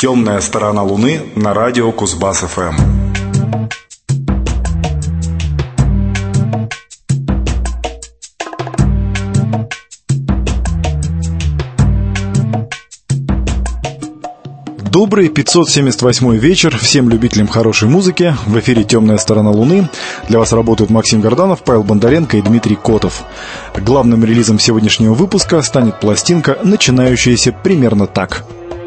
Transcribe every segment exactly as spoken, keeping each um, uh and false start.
«Темная сторона Луны» на радио Кузбасс-ФМ. Добрый пятьсот семьдесят восьмой вечер всем любителям хорошей музыки. В эфире «Темная сторона Луны». Для вас работают Максим Горданов, Павел Бондаренко и Дмитрий Котов. Главным релизом сегодняшнего выпуска станет пластинка, начинающаяся примерно так.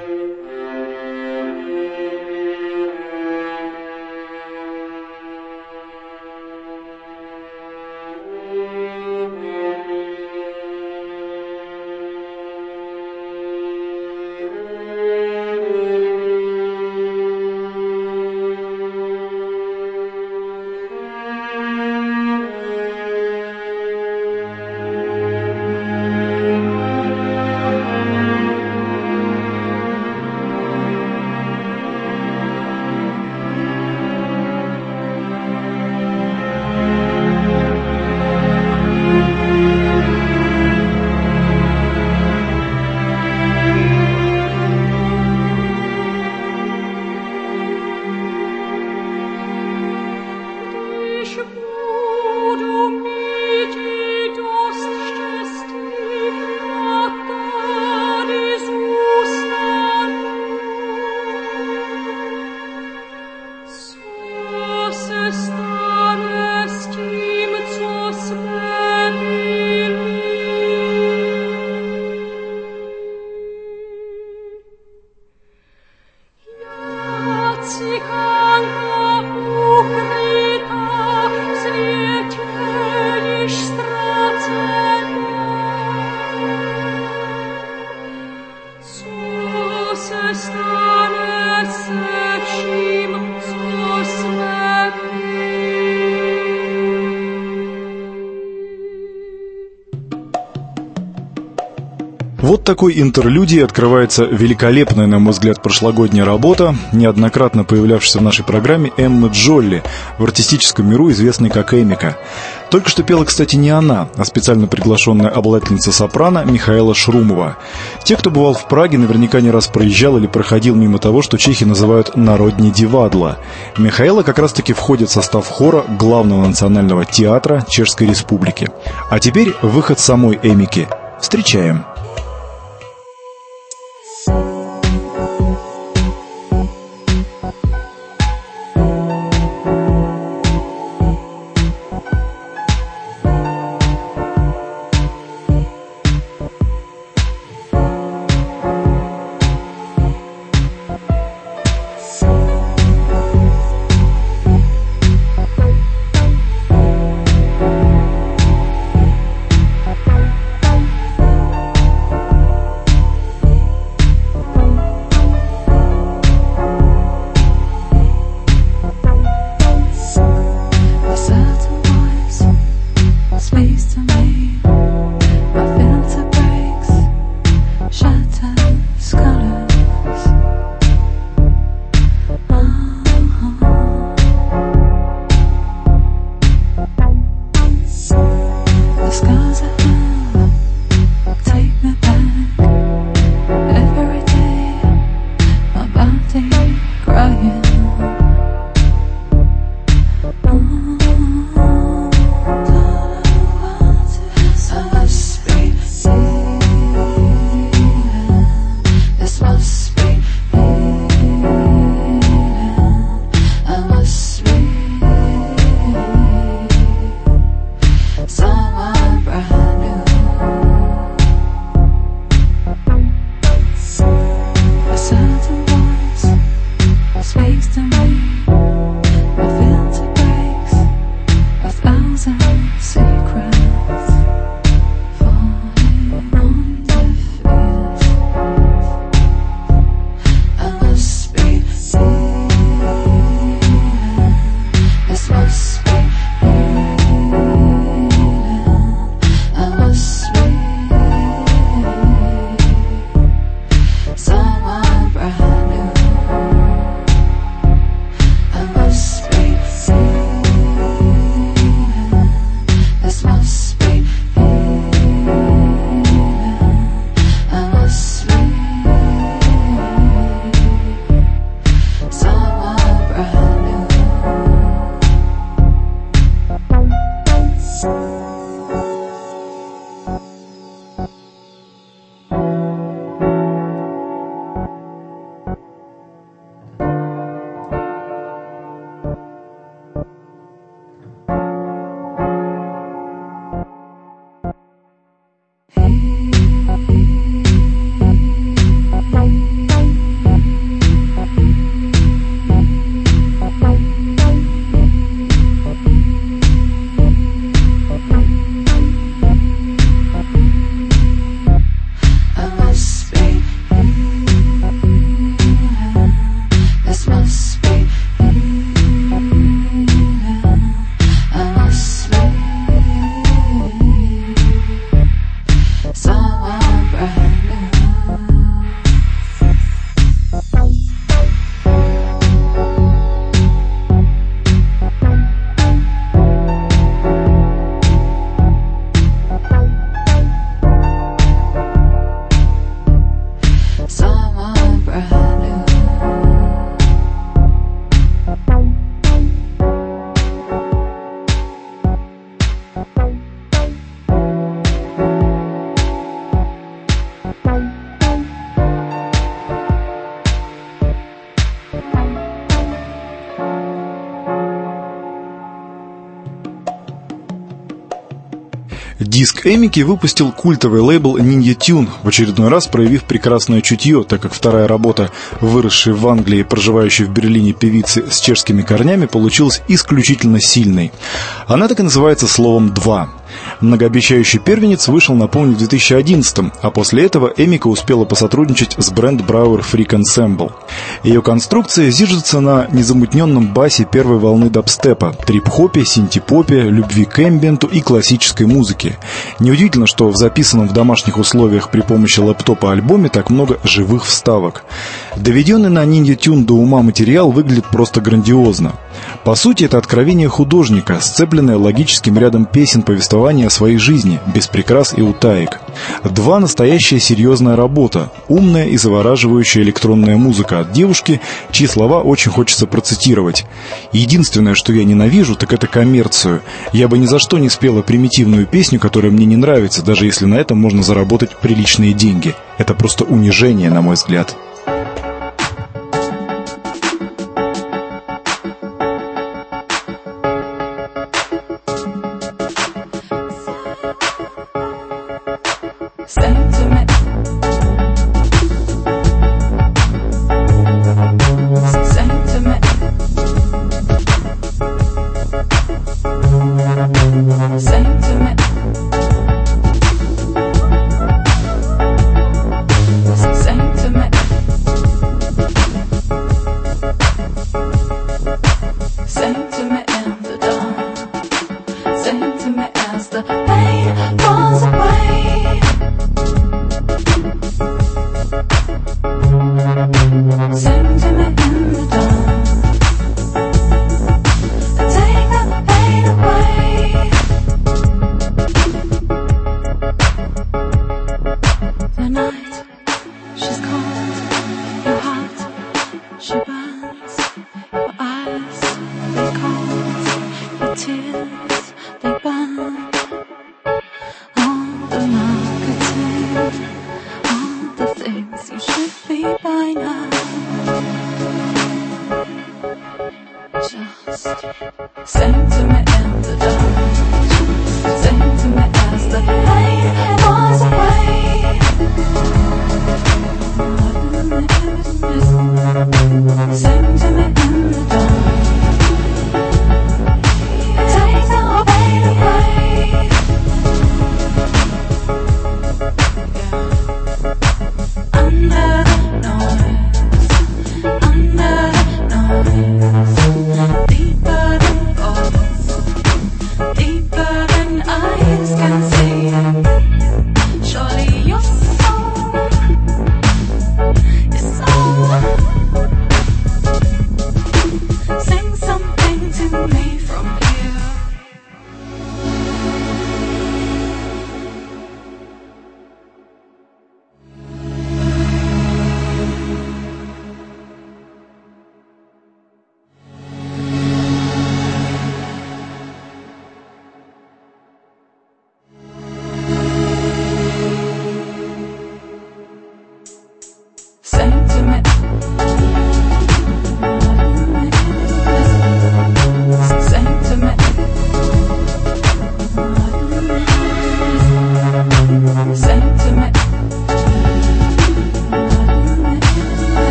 Вот такой интерлюдией открывается великолепная, на мой взгляд, прошлогодняя работа, неоднократно появлявшаяся в нашей программе, Эммы Джолли, в артистическом миру известной как Эмика. Только что пела, кстати, не она, а специально приглашенная обладательница сопрано Михаэла Шрумова. Те, кто бывал в Праге, наверняка не раз проезжал или проходил мимо того, что чехи называют «народни дивадла». Михаэла как раз-таки входит в состав хора Главного национального театра Чешской Республики. А теперь выход самой Эмики. Встречаем. Диск Эмики выпустил культовый лейбл Ninja Tune, в очередной раз проявив прекрасное чутье, так как вторая работа, выросшей в Англии и проживающей в Берлине певицы с чешскими корнями, получилась исключительно сильной. Она так и называется словом «два». Многообещающий первенец вышел, напомню, в две тысячи одиннадцатом, а после этого Эмика успела посотрудничать с Brent Brauer Freak Ensemble. Ее конструкция зиждется на незамутненном басе первой волны дабстепа, трип-хопе, синти-попе, любви к эмбиенту и классической музыке. Неудивительно, что в записанном в домашних условиях при помощи лэптопа альбоме так много живых вставок. Доведенный на Ninja Tune до ума материал выглядит просто грандиозно. По сути, это откровение художника, сцепленное логическим рядом песен повествования о своей жизни, без прикрас и утаек. Два настоящая серьезная работа, умная и завораживающая электронная музыка от девушки, чьи слова очень хочется процитировать. Единственное, что я ненавижу, так это коммерцию. Я бы ни за что не спела примитивную песню, которая мне не нравится, даже если на этом можно заработать приличные деньги. Это просто унижение, на мой взгляд.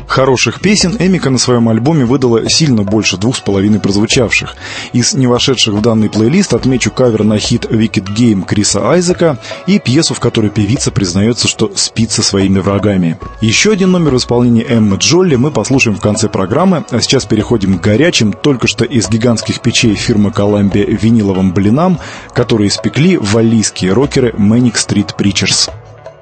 Хороших песен Эмика на своем альбоме выдала сильно больше двух с половиной прозвучавших. Из не вошедших в данный плейлист отмечу кавер на хит «Wicked Game» Криса Айзека и пьесу, в которой певица признается, что спит со своими врагами. Еще один номер в исполнении Эммы Джолли мы послушаем в конце программы, а сейчас переходим к горячим, только что из гигантских печей фирмы Columbia виниловым блинам, которые испекли валлийские рокеры Manic Street Preachers.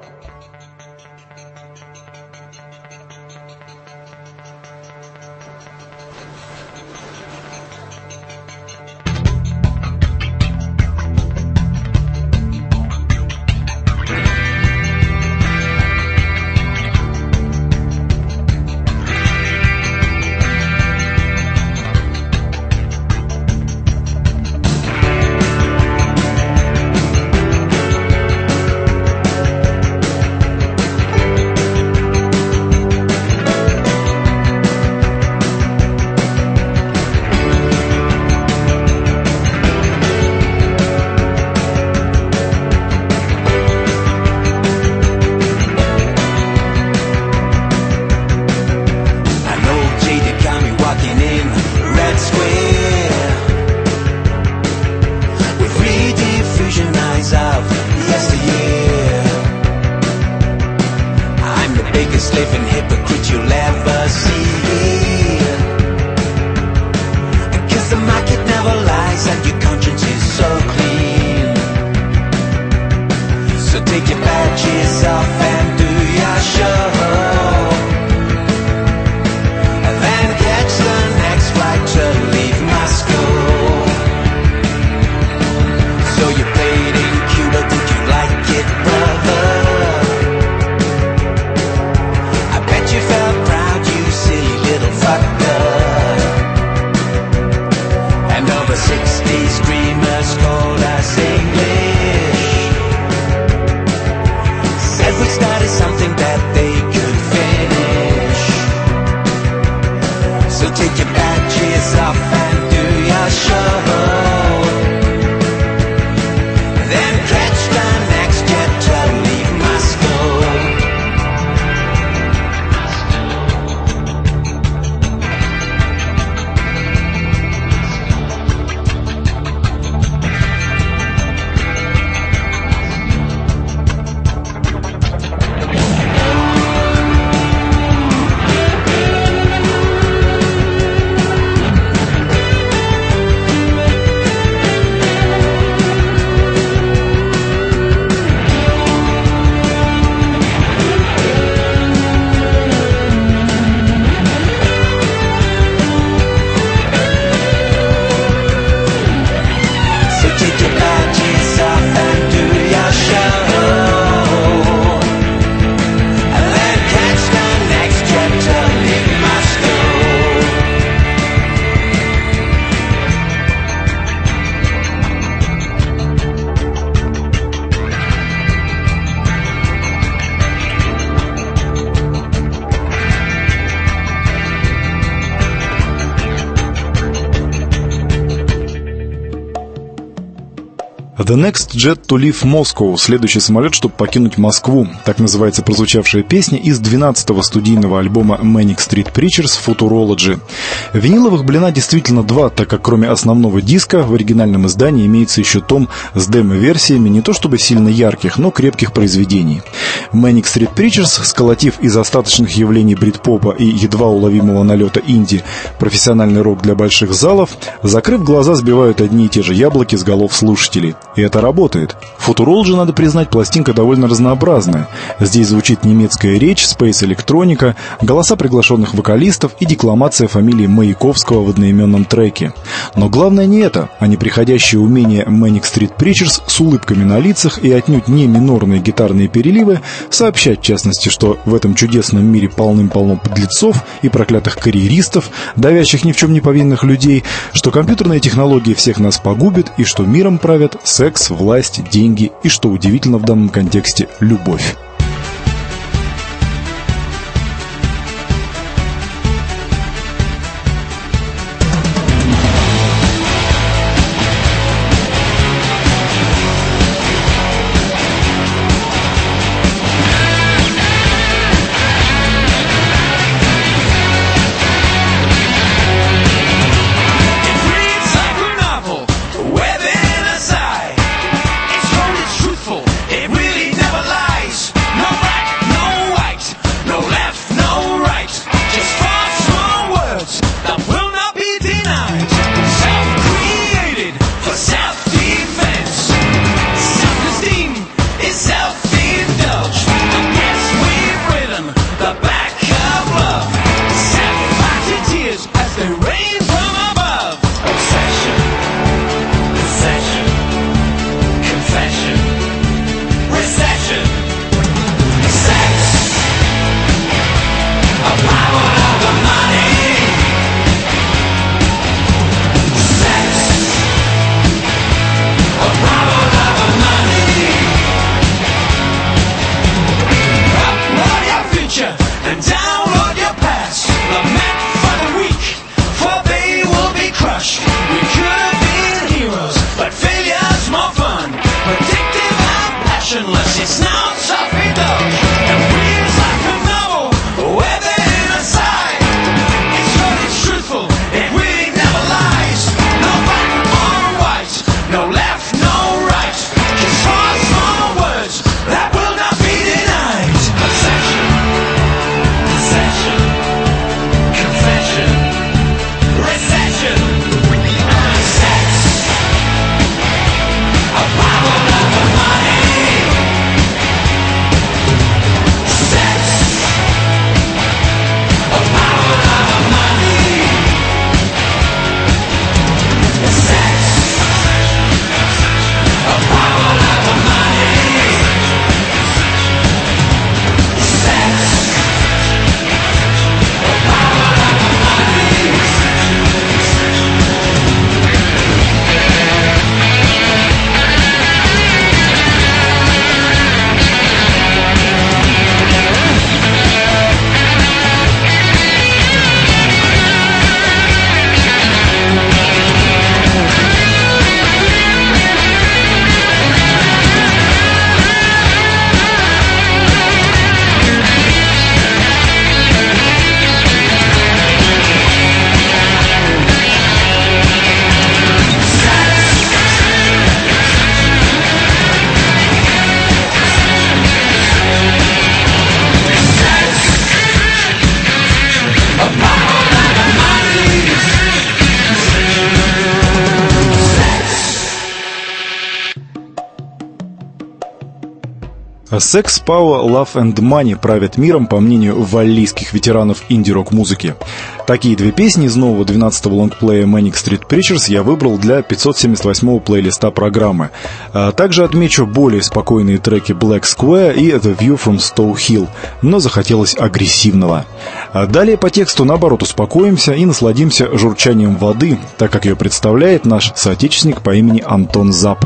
The Next Jet to Leave Moscow – следующий самолет, чтобы покинуть Москву. Так называется прозвучавшая песня из двенадцатого студийного альбома Manic Street Preachers Futurology. Виниловых блина действительно два, так как кроме основного диска в оригинальном издании имеется еще том с демо-версиями не то чтобы сильно ярких, но крепких произведений. Manic Street Preachers, сколотив из остаточных явлений брит-попа и едва уловимого налета инди профессиональный рок для больших залов, закрыв глаза, сбивают одни и те же яблоки с голов слушателей. И это работает. Futurology, надо признать, пластинка довольно разнообразная. Здесь звучит немецкая речь, спейс-электроника, голоса приглашенных вокалистов и декламация фамилии Маяковского в одноименном треке. Но главное не это, а неприходящее умение Manic Street Preachers с улыбками на лицах и отнюдь не минорные гитарные переливы сообщать, в частности, что в этом чудесном мире полным-полно подлецов и проклятых карьеристов, давящих ни в чем не повинных людей, что компьютерные технологии всех нас погубят и что миром правят секс, власть, деньги и, что удивительно в данном контексте, любовь. Sex, Power, Love and Money правят миром, по мнению валлийских ветеранов инди-рок музыки. Такие две песни из нового двенадцатого лонгплея Manic Street Preachers я выбрал для пятьсот семьдесят восьмого плейлиста программы. Также отмечу более спокойные треки Black Square и The View from Stowe Hill, но захотелось агрессивного. Далее по тексту, наоборот, успокоимся и насладимся журчанием воды, так как ее представляет наш соотечественник по имени Антон Зап.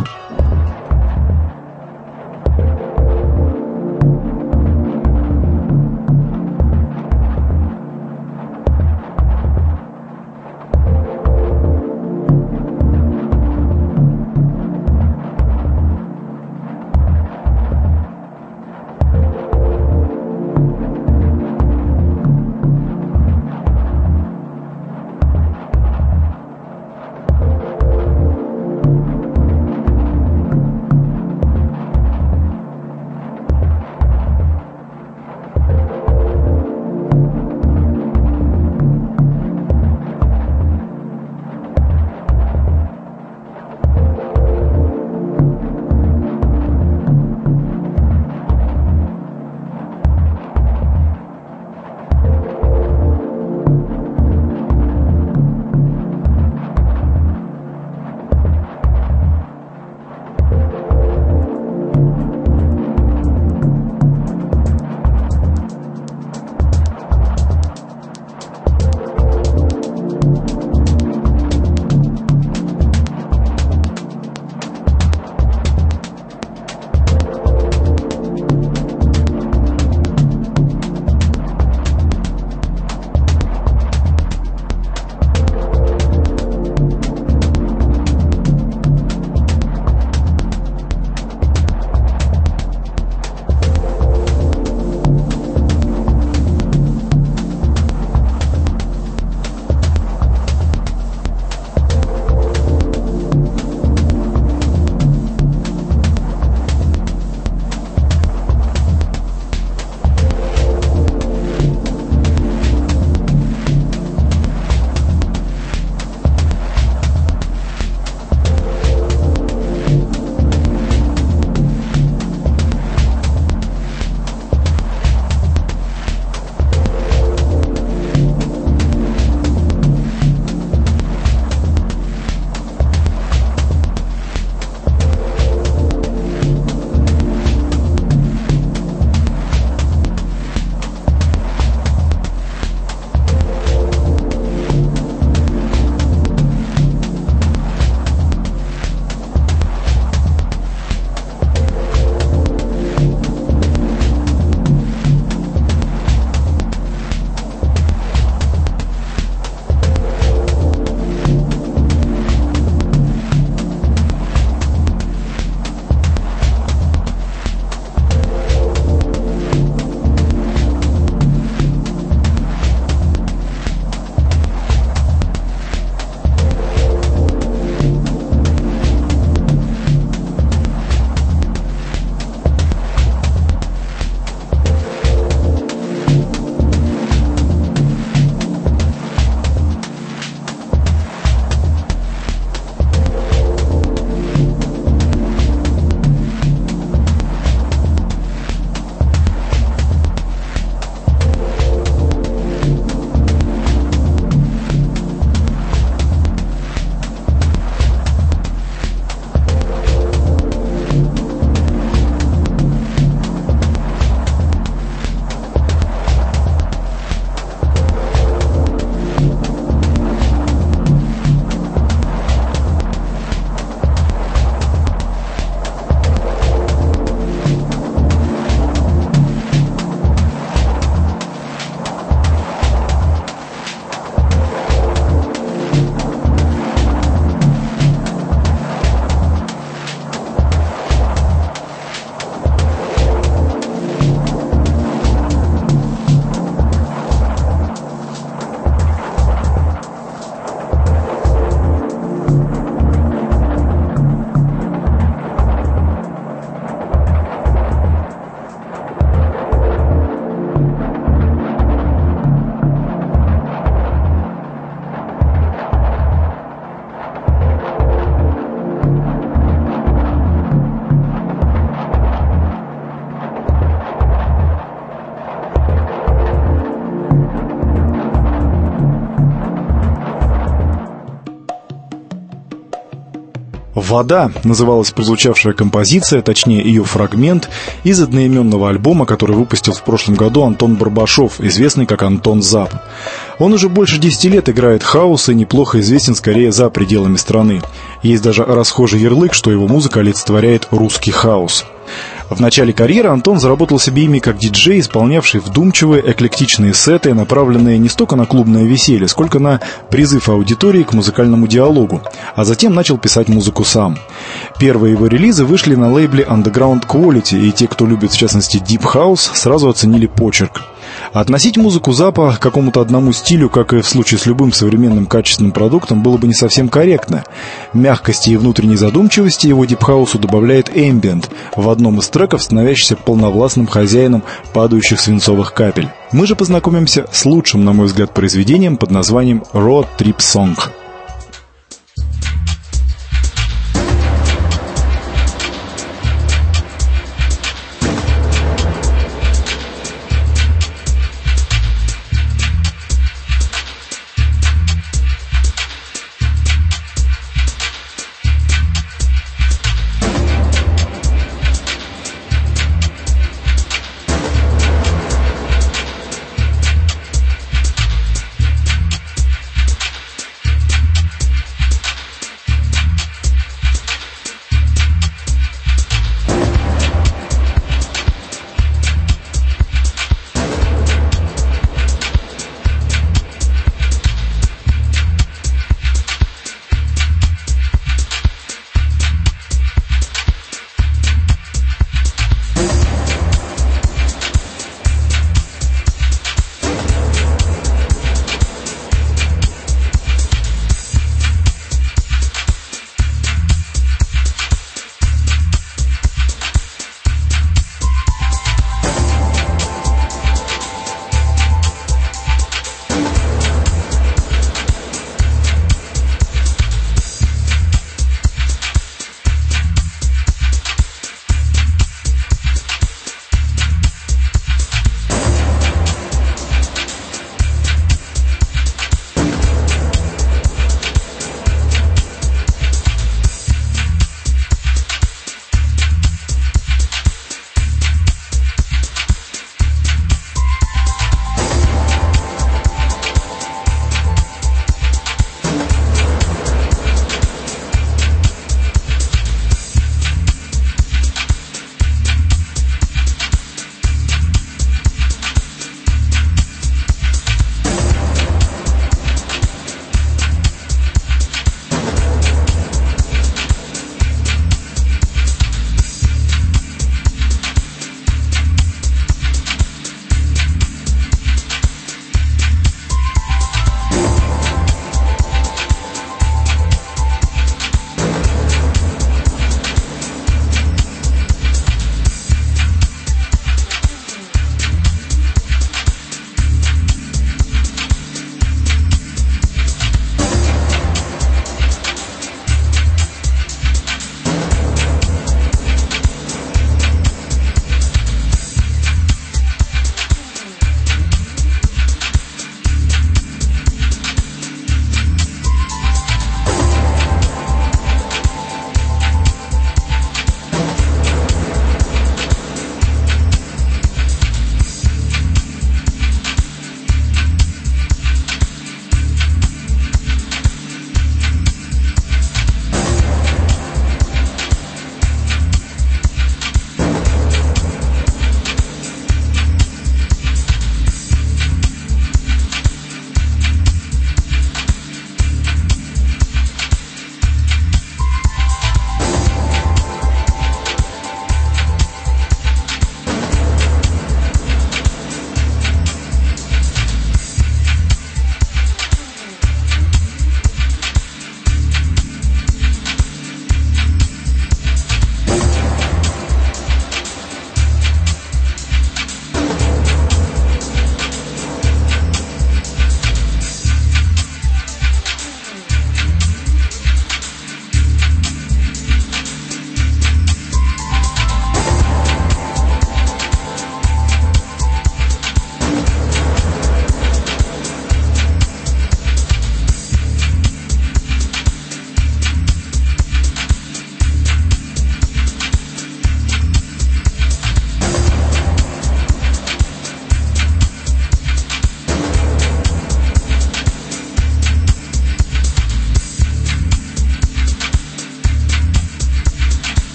«Вода» называлась прозвучавшая композиция, точнее ее фрагмент, из одноименного альбома, который выпустил в прошлом году Антон Барбашов, известный как Антон Зап. Он уже больше десяти лет играет хаус и неплохо известен скорее за пределами страны. Есть даже расхожий ярлык, что его музыка олицетворяет русский хаус. В начале карьеры Антон заработал себе имя как диджей, исполнявший вдумчивые, эклектичные сеты, направленные не столько на клубное веселье, сколько на призыв аудитории к музыкальному диалогу, а затем начал писать музыку сам. Первые его релизы вышли на лейбле Underground Quality, и те, кто любит в частности Deep House, сразу оценили почерк. Относить музыку Запа к какому-то одному стилю, как и в случае с любым современным качественным продуктом, было бы не совсем корректно. Мягкости и внутренней задумчивости его дипхаусу добавляет эмбиент, в одном из треков становящийся полновластным хозяином падающих свинцовых капель. Мы же познакомимся с лучшим, на мой взгляд, произведением под названием «Road Trip Song».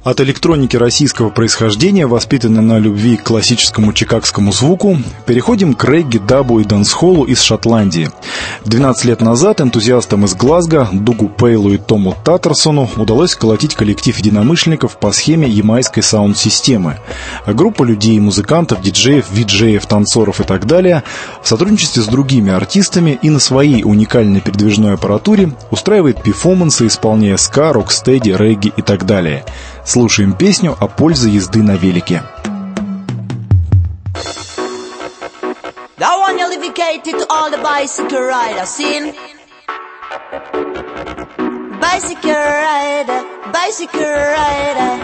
От электроники российского происхождения, воспитанной на любви к классическому чикагскому звуку, переходим к регги, дабу и дэнс-холлу из Шотландии. двенадцать лет назад энтузиастам из Глазго, Дугу Пейлу и Тому Таттерсону удалось сколотить коллектив единомышленников по схеме ямайской саунд-системы. Группа людей, музыкантов, диджеев, виджеев, танцоров и так далее в сотрудничестве с другими артистами и на своей уникальной передвижной аппаратуре устраивает перформансы, исполняя ска, рокстеди, регги и так далее. Слушаем песню о пользе езды на велике. That one you dedicated to all the bicycle riders, seen? Bicycle rider, bicycle rider.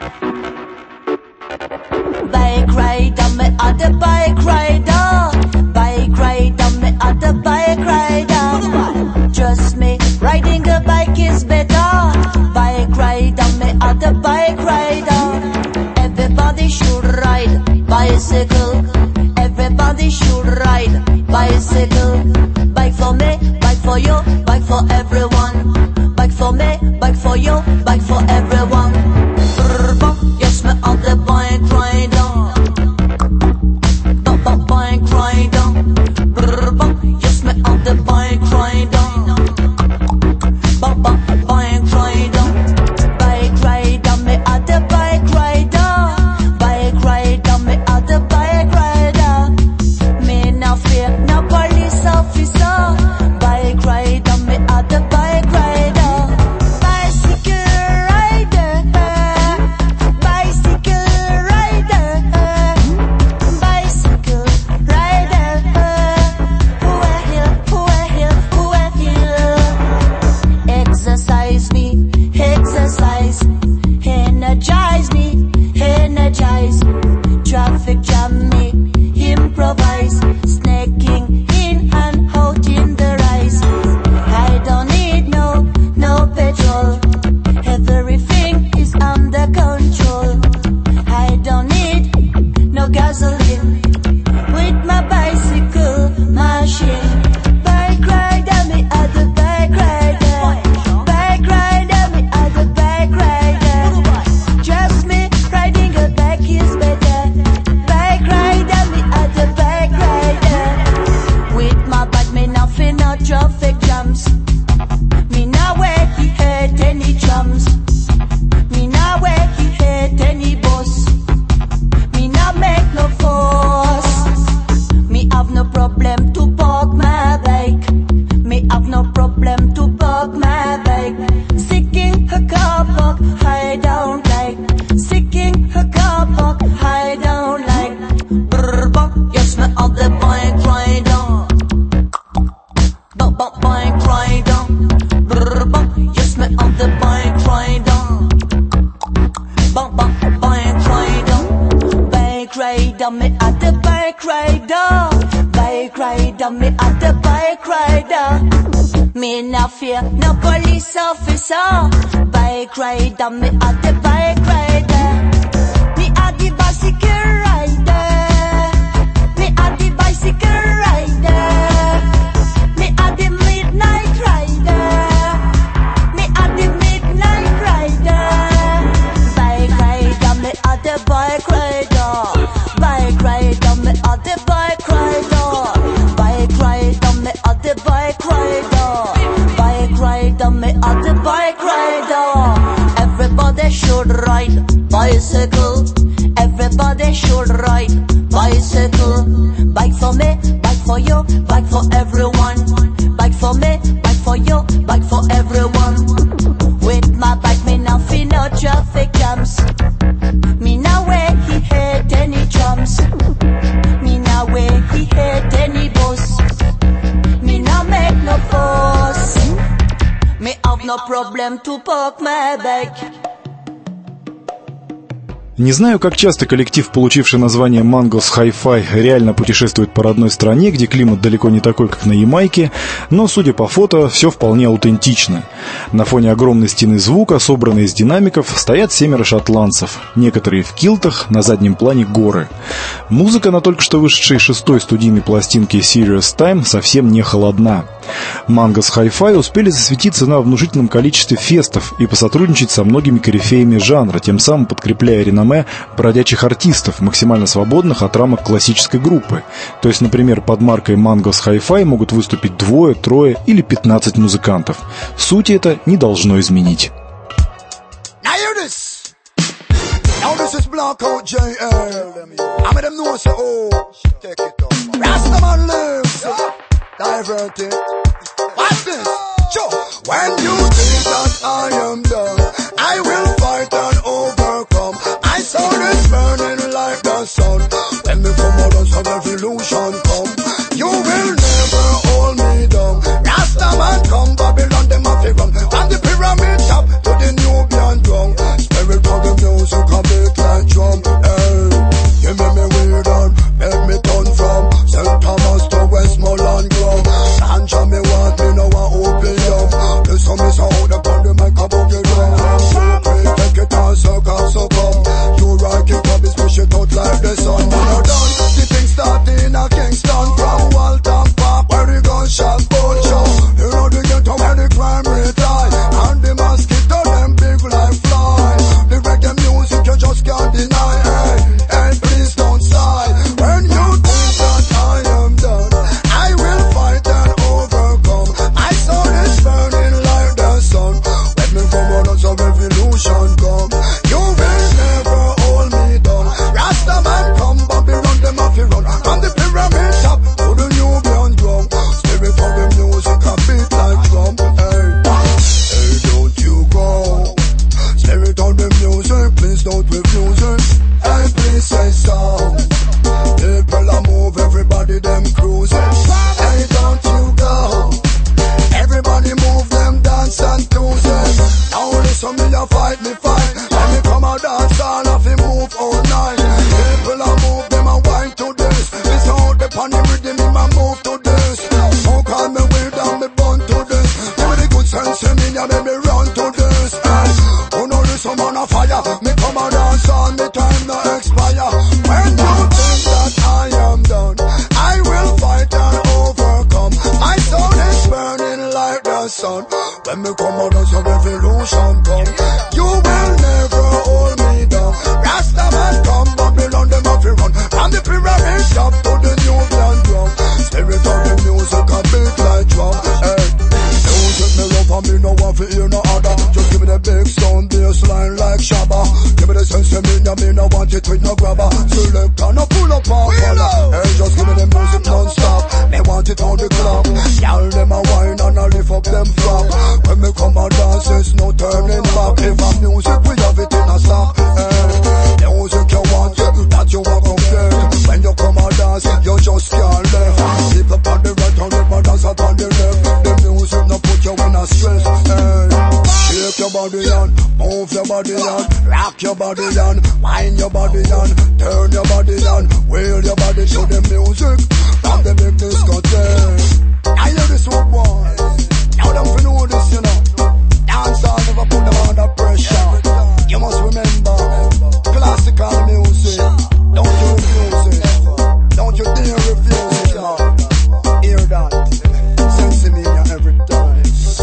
Bike rider, me other bike rider. Bike rider, me other bike rider. Trust me, riding a bike is better. Bike rider, me other bike rider. Everybody should ride bicycle. Everybody should ride bicycle. Bike for me, bike for you, bike for everyone. Bike for me, bike for you, bike for everyone. Yes, me on the bike rider. Bike rider. Yes, me on the bike rider. Bike rider. Bike rider, me on the bike rider. Bike rider, me on the bike rider. Me no fear no police officer. Bike rider, me on the bike rider. Bicycle rider. Bicycle rider. Bicycle rider. Who a hill, who a hill, who a hill. Exercise me, exercise. Energize me, energize. Traffic jam me, improvise. Snaking in and out in the rise. I don't need no, no petrol. Everything is under control. I don't need no gasoline. With my bicycle machine. Bike rider, me at the bike rider. Bike rider, me at the bike rider. Trust me, riding a bike is better. Bike rider, me at the bike rider. With my bike, me nothing, no traffic jams. Me now where he hate any drums. Me now where he hate any boss. Me now make no fuss. Me have no problem to park my bike. Me have no problem to park my bike. Seeking a car park, I don't like. Seeking a car park, I don't like. Brrr, yes, me on the bike rider. Bike bike rider. Brrr, yes, me on the bike rider. Bike bike bike rider. Bike rider, me at the bike rider. Bike rider, me at the bike rider. Me no fear no police officer. Bike rider, me at the bike rider. Me at the bicycle rider. Me at the bicycle rider. Me at the midnight rider. Me at the midnight rider. Bike rider, me at the bike rider. Bike rider, me at the bike rider. Bike rider, me at the bike rider. Bike rider, me at the bike rider. Everybody should ride bicycle. Everybody should ride bicycle. Bike for me, bike for you, bike for everyone. Bike for me, bike for you, bike for everyone. With my bike, me now feel no traffic jams. Me now where he hate any drums. Me now where he hate any boss. Me now make no fuss. Me have no problem to park my bike. Не знаю, как часто коллектив, получивший название Mongoose Hi-Fi, реально путешествует по родной стране, где климат далеко не такой, как на Ямайке, но, судя по фото, все вполне аутентично. На фоне огромной стены звука, собранной из динамиков, стоят семеро шотландцев, некоторые в килтах, на заднем плане горы. Музыка на только что вышедшей шестой студийной пластинке Serious Time совсем не холодна. Mangos Hi-Fi успели засветиться на внушительном количестве фестов и посотрудничать со многими корифеями жанра, тем самым подкрепляя реноме бродячих артистов, максимально свободных от рамок классической группы. То есть, например, под маркой Mangos Hi-Fi могут выступить двое, трое или пятнадцать музыкантов. Сути это не должно изменить. Now this is Blackout J L. I made them know so oh, take it up. Rastaman lives, divert it. What's this? Sure. When you think that I am done, I will fight and overcome. I saw this burning like the sun. When me come out of some revolution come, you will never hold me down. Rastaman come, Babylon them a fi run. From the pyramid top to the Nubian drum. Spirit of the music a beat like drum. Hey, give me me weird on, make me turn from Saint Thomas to Westmoreland Grove. Sancha me want me know a opium. Listen me sound upon the mic above the drum. Take it on circle so come. You rock it up, it's push it out like the sun. When you're done, the thing start in a Kingston from Walton Park where the gunshot boat show. You know the ghetto where the crime rate high and the mosquito them big like fly. The reggae music you just can't deny. Hey, hey, please don't sigh. When you think that I am done, I will fight and overcome. I saw this burning like the sun. Let me come out of some revolution come. You will never hold me down. Rastaman come, Babylon them off you run. From the pyramid top to the Nubian drum. Spirit of the music a beat like drum. Hey, hey, don't you go. Spirit of the music, please don't refuse it. Hey, please say so. People a move, everybody them cruising. Hey, don't you go. Everybody move them, dance and lose it. Now listen me a fight, me fight. Let me come a dance, all of you move all night. People a move them a wine to this. This out the pan the rhythm, me a move to this. Don't call me weird and me born to this. Give me the good sense in me, ya make me run to this. Hey, oh no, listen man a fire. Me come a dance on me time no expire. When you think that I am done, I will fight and overcome. My soul is burning like the sun. When me come out of some revolution come, you will never hold me down. Rastaman come, Babylon them off you run. From the pyramid top to the Nubian drum. Spirit of the music a beat like drum. Hey, music me love and me no want to hear no other. Just give me the big sound bass line like Shabba. Give me the sense of me, ya me no want it with no grabber. Select and no pull up on collar. Hey, just give me the music non-stop. Me want it on the clock. Y'all them a wine and a lift up them flop. When me come a dance, there's no turning back. If I'm music, we have it in a stock. Hey, music you want, yeah, that you want to get. When you come a dance, you just can't left. Sleep up on the right and never dance up on the left. The music no put you in a stress. Hey, shake your body on, move your body on, rock your body on, wind your body on, turn your body on, wheel your body to the music from the big discotheque. I hear this one boy. Now them for know this, you know. Dance all never put them under pressure. You must remember, classical music. Don't you refuse it. Don't you dare refuse it, man. Hear that. Sense me every time.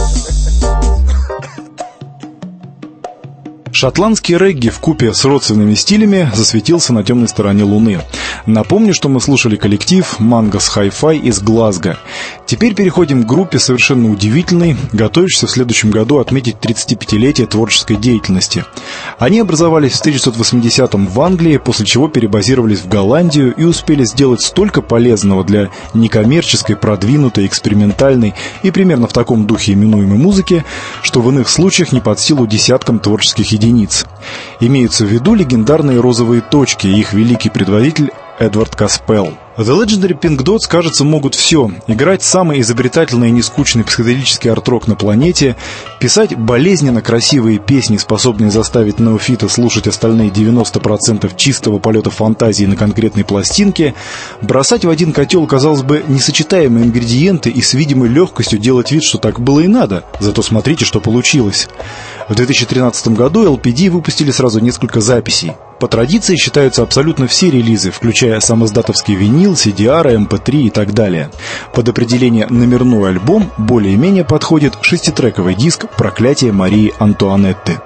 Шотландский регги вкупе с родственными стилями засветился на темной стороне Луны. Напомню, что мы слушали коллектив Mangos Hi-Fi из Глазго. Теперь переходим к группе совершенно удивительной, готовящейся в следующем году отметить тридцатипятилетие творческой деятельности. Они образовались в тысяча девятьсот восьмидесятом в Англии, после чего перебазировались в Голландию и успели сделать столько полезного для некоммерческой, продвинутой, экспериментальной и примерно в таком духе именуемой музыки, что в иных случаях не под силу десяткам творческих единиц. Имеются в виду легендарные «Розовые точки» и их великий предводитель Эдвард Каспел. The Legendary Pink Dots, кажется, могут все. Играть самый изобретательный и нескучный психоделический арт-рок на планете, писать болезненно красивые песни, способные заставить неофита слушать остальные девяносто процентов чистого полета фантазии на конкретной пластинке, бросать в один котел, казалось бы, несочетаемые ингредиенты и с видимой легкостью делать вид, что так было и надо. Зато смотрите, что получилось. В две тысячи тринадцатом году эл пи ди выпустили сразу несколько записей. По традиции считаются абсолютно все релизы, включая самоиздатовский винил, си ди ар, эм пэ три и так далее. Под определение «номерной альбом» более-менее подходит шеститрековый диск «Проклятие Марии Антуанетты».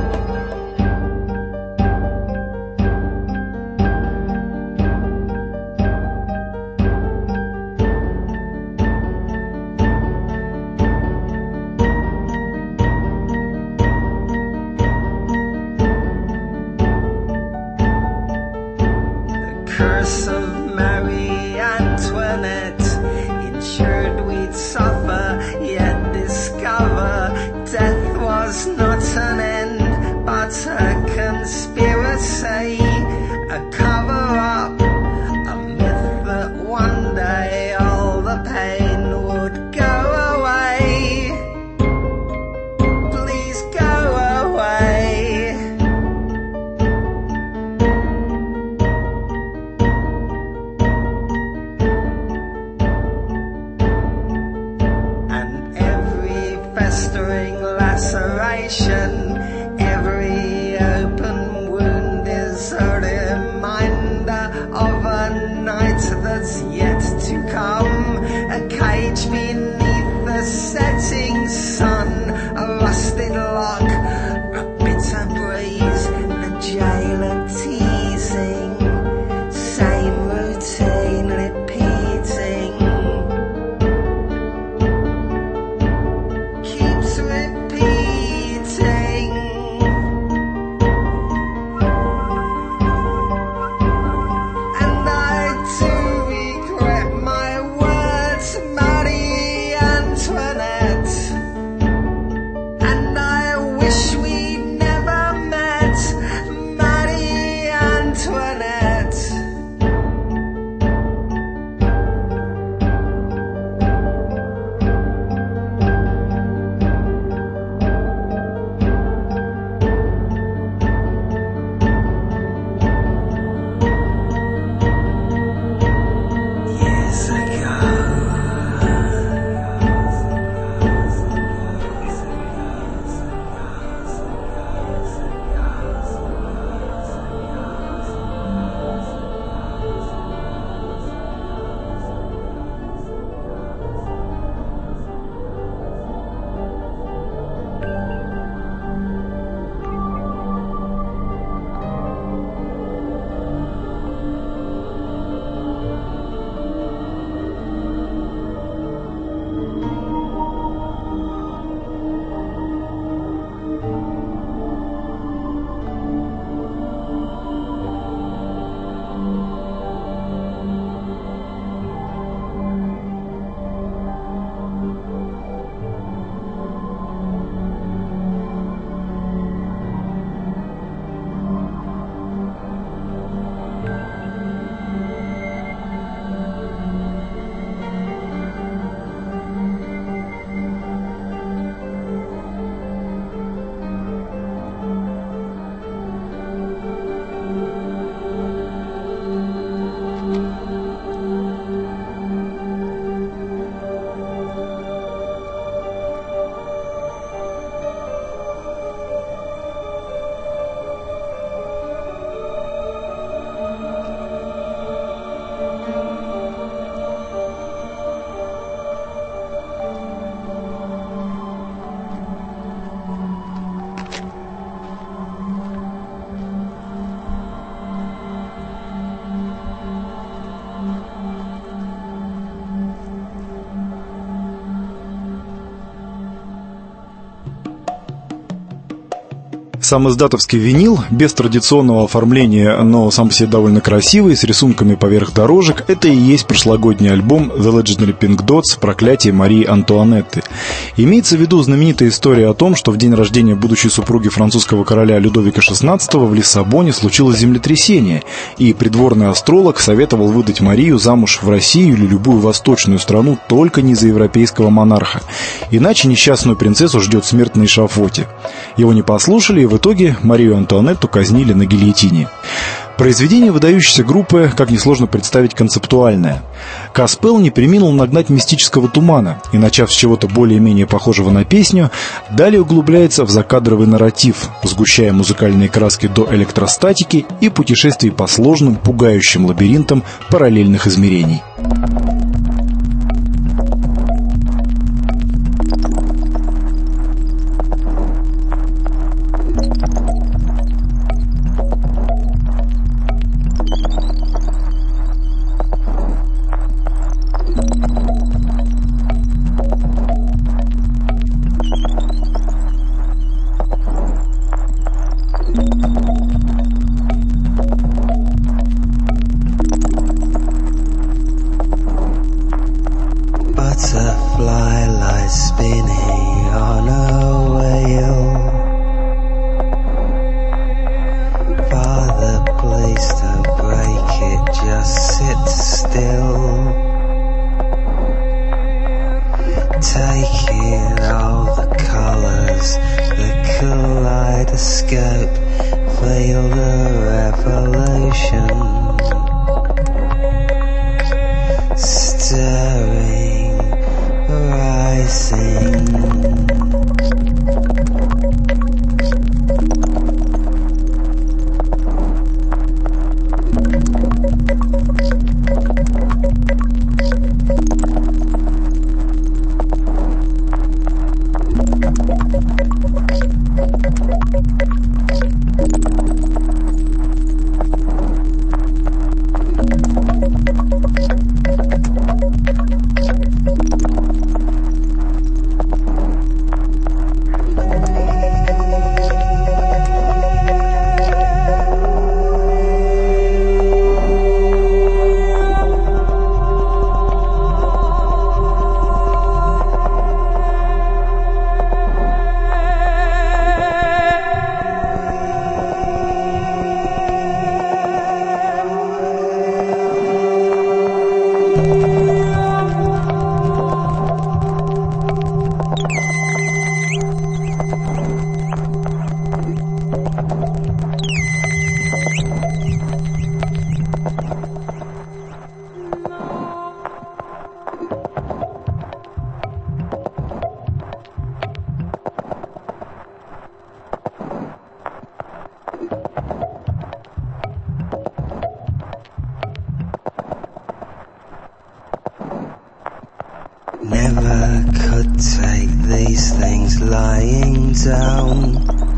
Curse of Marie Antoinette ensured we'd suffer, yet discover death was not an end, but a conspiracy, a cover-up, a myth that one day all the pain would go away. Please go away. Festering laceration, every open wound is a reminder of a night that's yet to come. A cage beneath the setting sun, a rusted lock, a bitter breeze, a jailer teasing, same routine repeating. Самоиздатовский винил, без традиционного оформления, но сам по себе довольно красивый, с рисунками поверх дорожек, это и есть прошлогодний альбом The Legendary Pink Dots «Проклятие Марии Антуанетты». Имеется в виду знаменитая история о том, что в день рождения будущей супруги французского короля Людовика шестнадцатого в Лиссабоне случилось землетрясение, и придворный астролог советовал выдать Марию замуж в Россию или любую восточную страну, только не за европейского монарха, иначе несчастную принцессу ждет смерть на эшафоте. Его не послушали, и в итоге Марию Антуанетту казнили на гильотине. Произведение выдающейся группы, как несложно представить, концептуальное. Каспел не преминул нагнать мистического тумана и, начав с чего-то более-менее похожего на песню, далее углубляется в закадровый нарратив, сгущая музыкальные краски до электростатики и путешествий по сложным, пугающим лабиринтам параллельных измерений. Butterfly lies spinning on a wheel. Father, please don't break it, just sit still. Take in all the colors, the kaleidoscope, feel the revolution. Stirring, rising. Never could take these things lying down.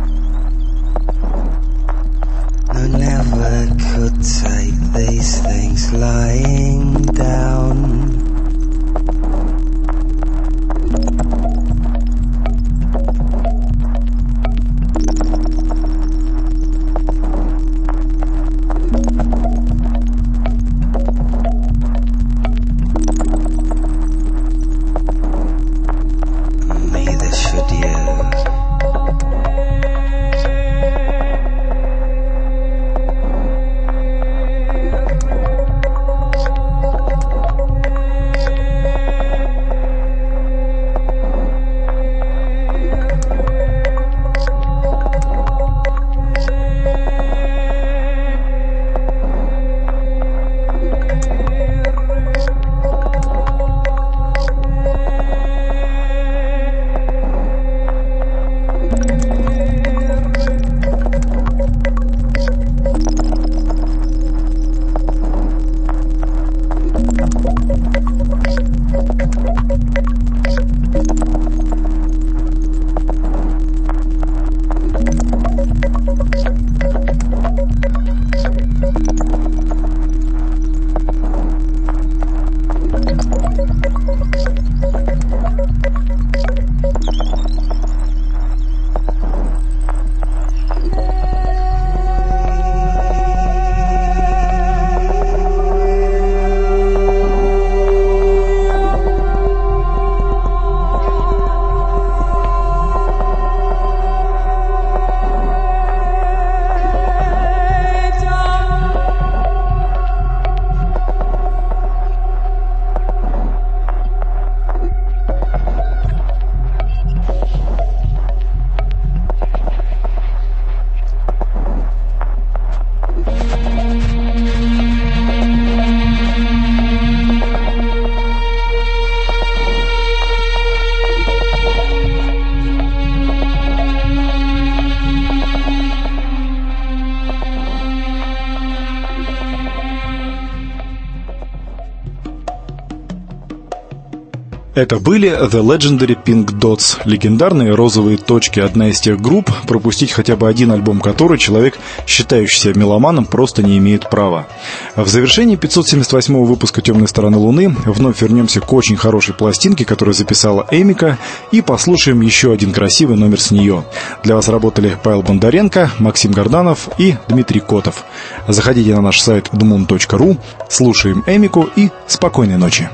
No, never could take these things lying down. Это были The Legendary Pink Dots, легендарные розовые точки, одна из тех групп, пропустить хотя бы один альбом которой человек, считающий себя меломаном, просто не имеет права. В завершении пятьсот семьдесят восьмого выпуска «Темной стороны Луны» вновь вернемся к очень хорошей пластинке, которую записала Эмика, и послушаем еще один красивый номер с нее. Для вас работали Павел Бондаренко, Максим Горданов и Дмитрий Котов. Заходите на наш сайт дмун точка ру, слушаем Эмику и спокойной ночи.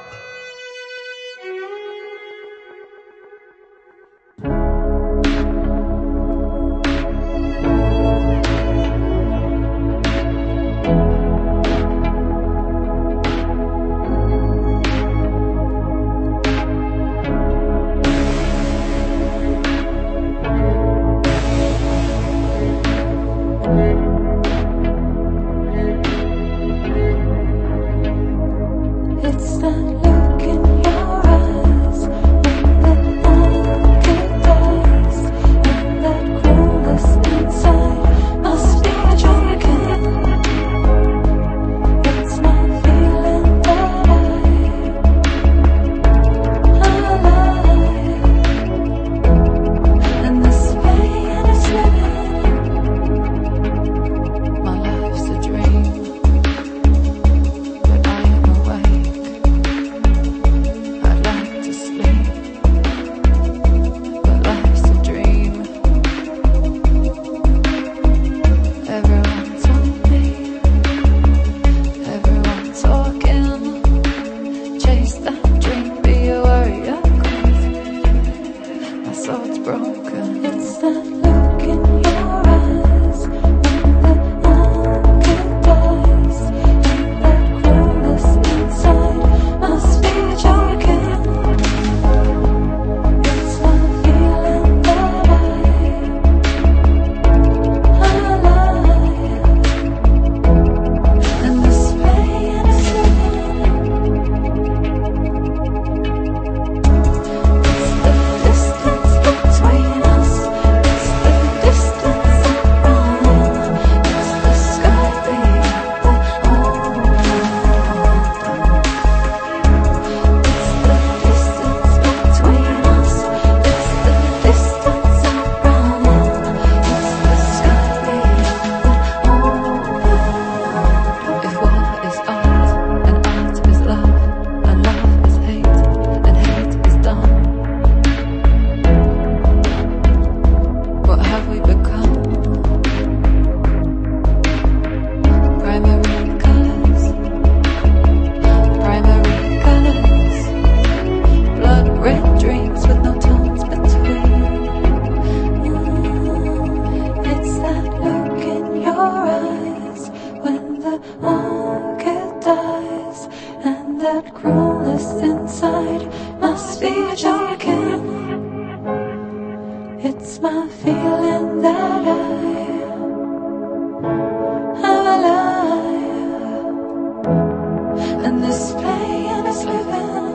It's my feeling that I am alive, and this pain is living.